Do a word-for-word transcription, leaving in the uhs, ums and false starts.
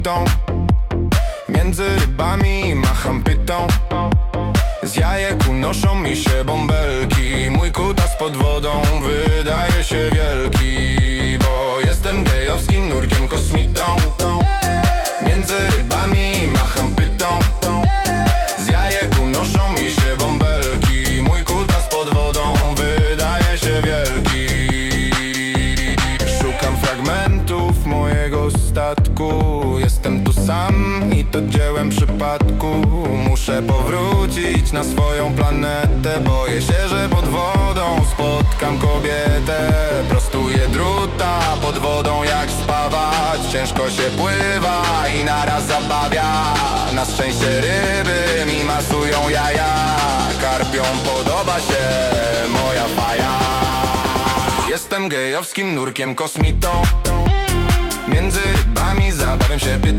kosmitą. Między rybami macham pytą. Z jajek unoszą mi się bąbelki. Mój kutas pod wodą wydaje się wielki, bo jestem gejowskim nurkiem kosmitą. Między rybami macham pytą. Z jajek unoszą mi się bąbelki. Mój kutas pod wodą wydaje się wielki. Szukam fragmentów mojego statku. Jestem tu sam i to dziełem przypadku. Muszę powrócić na swoją planetę. Boję się, że pod wodą spotkam kobietę. Prostuję druta pod wodą jak spawać. Ciężko się pływa i naraz zabawia. Na szczęście ryby mi masują jaja. Karpiom podoba się moja faja. Jestem gejowskim nurkiem kosmitą. Między rybami zabawiam się pytą.